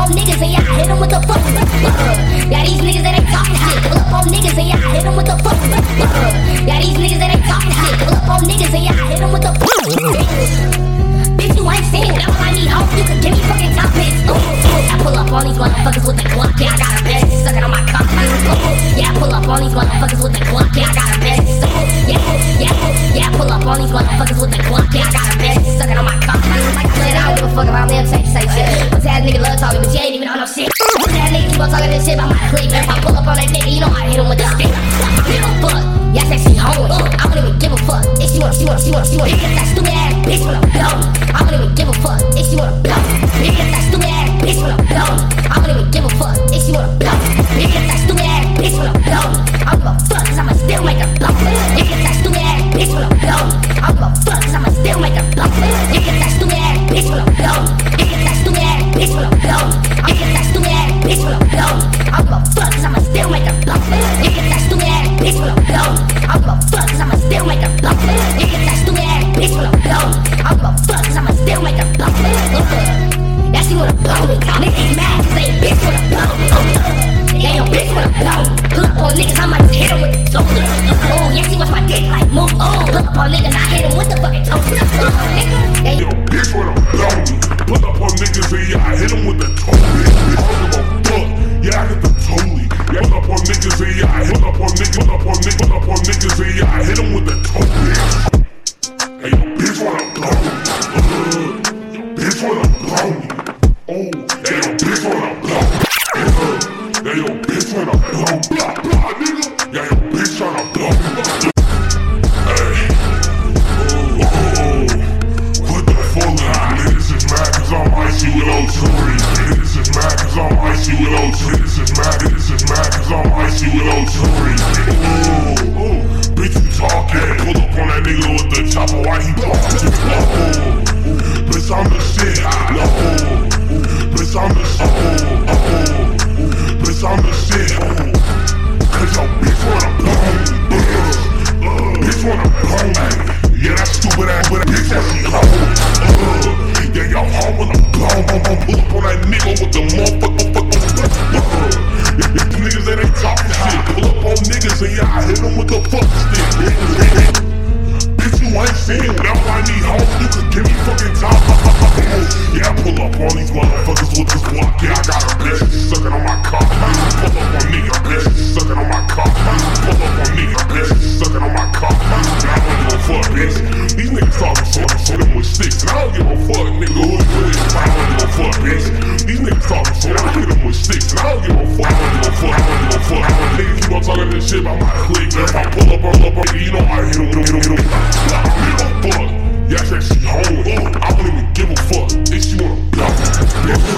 on niggas and yeah, I hit them with the fuck. Yeah, these niggas that ain't talking shit. Pull up on niggas and yeah, I hit them with the fuck. Yeah, these niggas that ain't talking shit. Pull up on niggas and yeah, I hit them with the fuck. Bitch, you ain't seen it. That's why I need hope. You can give me fucking top hits. I pull up on these motherfuckers with the Glock. Yeah, I got a bitch sucking on my cock. Yeah, I pull up on these motherfuckers with the Glock. Yeah, I got a bitch. Yeah, I pull up on these motherfuckers with the Glock. Yeah, I got a bitch sucking on my cock. Like I said, I don't give a fuck about them say shit. What's that nigga love talking, but you ain't even on no shit. What's that nigga keep on talking this shit about my clique? If I pull up on that nigga, you know I hit him with the stick. I don't give a fuck. Yeah, I said she home. I don't even give a fuck. If she wanna get that stupid ass bitch wanna go. I don't even give a fuck. If she wanna go. If that stupid ass bitch wanna go. I don't even give a fuck. If she wanna go. If that stupid ass bitch wanna go. I don't give a fuck, cause I'ma still make her go. If that stupid ass bitch wanna go. I don't give a fuck, cause I'ma still make her go. If that stupid ass bitch wanna go. If that stupid ass bitch wanna go. If that stupid ass bitch wanna go. I don't give a fuck, cause I'ma still make her go. If that stupid ass bitch wanna go. I don't give a fuck, cause I'ma still make her go. If that stupid ass bitch wanna go. I don't give a fuck, cause I'ma still make her go. Yeah, she wanna blow me. Niggas mad cause they bitch wanna blow me. Yeah, your bitch wanna blow me. Pull up on niggas, I might hit him with the toaster. Oh, yeah, she watch my dick like move. Oh, pull up on niggas, I hit him with the fucking toaster. Nigga, your bitch wanna blow me. Pull up on niggas and yeah, I hit him with the toaster. I don't give a fuck. Yeah, I hit the totally. Yeah, pull up on niggas and yeah, I hit up on niggas. Pull up on niggas and yeah, I hit him with the toaster. Hey, your bitch wanna blow me. Your bitch wanna blow me. Oh, hey, your bitch wanna blow me. Yeah, your bitch wanna blow me. Blah, blah, nigga. Yeah, your bitch tryna blow me. Hey, put the full in. Niggas is mad cause I'm icy with O2. Niggas is mad cause I'm icy with O2. Niggas is mad cause I'm icy with O2. Bitch, you talking. Pull up on that nigga with the chopper while he blocking. Bitch, I'm the shit. Bitch, I'm the shit. Bitch, I'm the shit. Cause your bitch wanna blow me. Bitch wanna blow me. Yeah, that stupid ass with a bitch that she home. Yeah, your hoe wanna blow me. Pull up on that nigga with the motherfucker. Yeah, niggas that ain't talking shit. Pull up on niggas and yeah, I hit them with the fuck stick. Bitch, you ain't seen it. That's why I need hoes. You can give me fucking top. Yeah, I pull up on these motherfuckers with this block. Yeah, I got a bitch sucking on my cock. Pull up on nigga, bitch sucking on my cock. Pull up on nigga, bitch sucking on my cock. And I don't give a fuck, bitch. These niggas talking shit, shoot them with sticks. And I don't give a fuck, nigga, who you is. I don't give a fuck, bitch. These niggas talking shit, I hit them with sticks. And I don't give a fuck, I don't give a fuck, I don't give a fuck. Niggas keep on talking this shit about my clique. If I pull up on nigga, you know I hit him. I don't give a fuck. Yeah, I said she home. I don't even give a fuck. If she wanna blow me.